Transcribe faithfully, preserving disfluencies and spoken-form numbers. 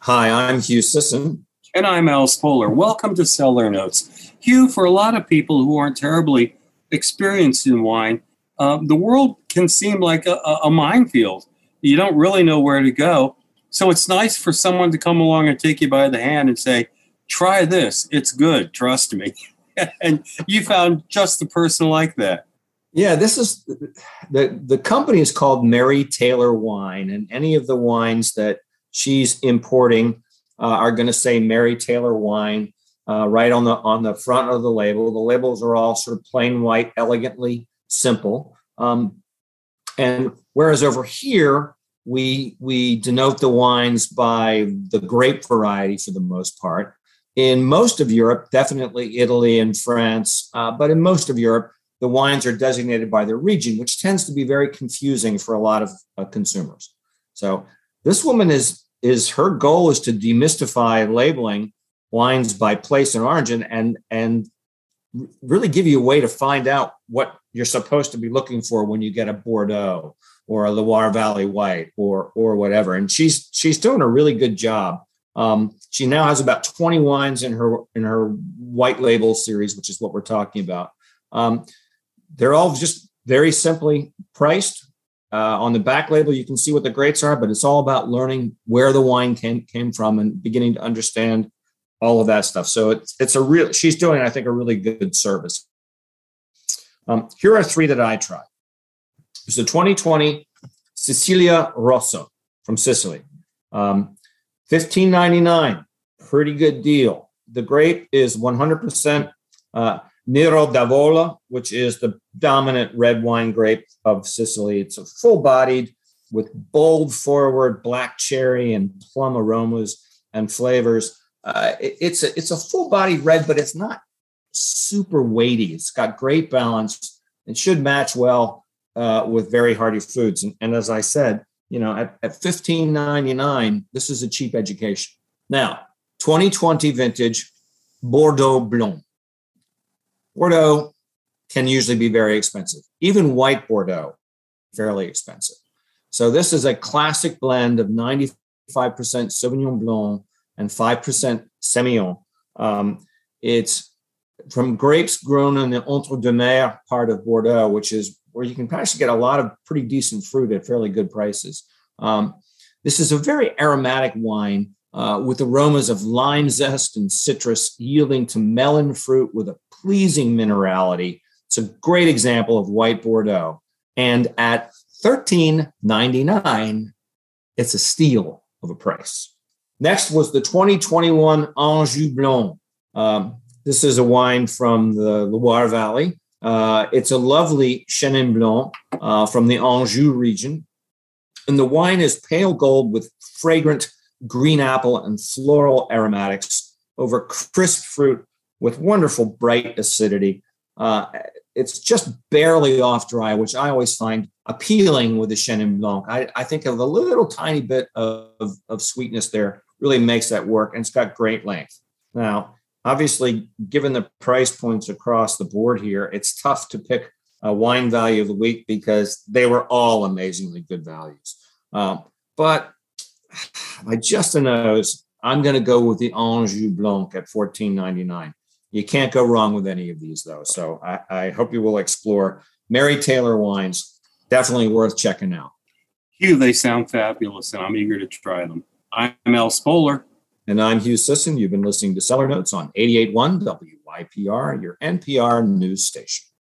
Hi, I'm Hugh Sisson. And I'm Al Spoler. Welcome to Cellar Notes. Hugh, for a lot of people who aren't terribly experienced in wine, uh, the world can seem like a, a minefield. You don't really know where to go. So it's nice for someone to come along and take you by the hand and say, try this. It's good. Trust me. And you found just the person like that. Yeah, this is the the company is called Mary Taylor Wine, and any of the wines that she's importing uh, are going to say Mary Taylor Wine uh, right on the on the front of the label. The labels are all sort of plain white, elegantly simple. Um, and whereas over here we we denote the wines by the grape variety for the most part. In most of Europe, definitely Italy and France, uh, but in most of Europe, the wines are designated by their region, which tends to be very confusing for a lot of uh, consumers. So this woman is is her goal is to demystify labeling wines by place and origin, and and really give you a way to find out what you're supposed to be looking for when you get a Bordeaux or a Loire Valley White or or whatever. And she's she's doing a really good job. Um, she now has about twenty wines in her in her white label series, which is what we're talking about. Um, they're all just very simply priced. Uh, on the back label, you can see what the grapes are, but it's all about learning where the wine came came from and beginning to understand all of that stuff. So it's it's a real. She's doing, I think, a really good service. Um, here are three that I tried. It's the twenty twenty Sicilia Rosso from Sicily. Um, fifteen ninety-nine, pretty good deal. The grape is one hundred percent uh, Nero d'Avola, which is the dominant red wine grape of Sicily. It's a full-bodied with bold forward black cherry and plum aromas and flavors. Uh, it, it's a it's a full-bodied red, but it's not super weighty. It's got great balance. It should match well uh, with very hearty foods. And, and as I said, you know, at, at fifteen ninety-nine, this is a cheap education. Now, twenty twenty vintage Bordeaux Blanc. Bordeaux can usually be very expensive. Even white Bordeaux, fairly expensive. So this is a classic blend of ninety-five percent Sauvignon Blanc and five percent Semillon. Um, it's from grapes grown in the Entre-deux-Mers part of Bordeaux, which is where you can actually get a lot of pretty decent fruit at fairly good prices. Um, this is a very aromatic wine uh, with aromas of lime zest and citrus, yielding to melon fruit with a pleasing minerality. It's a great example of white Bordeaux. And at thirteen ninety-nine, it's a steal of a price. Next was the twenty twenty-one Anjou Blanc. Um, this is a wine from the Loire Valley. Uh, it's a lovely Chenin Blanc uh, from the Anjou region. And the wine is pale gold with fragrant green apple and floral aromatics over crisp fruit with wonderful bright acidity. Uh, it's just barely off dry, which I always find appealing with the Chenin Blanc. I, I think of a little tiny bit of, of sweetness there really makes that work, and it's got great length. Now, obviously, given the price points across the board here, it's tough to pick a wine value of the week because they were all amazingly good values. Um, but by just a nose, I'm going to go with the Anjou Blanc at fourteen ninety-nine. You can't go wrong with any of these, though. So I, I hope you will explore Mary Taylor wines. Definitely worth checking out. Hugh, they sound fabulous, and I'm eager to try them. I'm Al Spoler. And I'm Hugh Sisson. You've been listening to Cellar Notes on eighty-eight point one W Y P R, your N P R news station.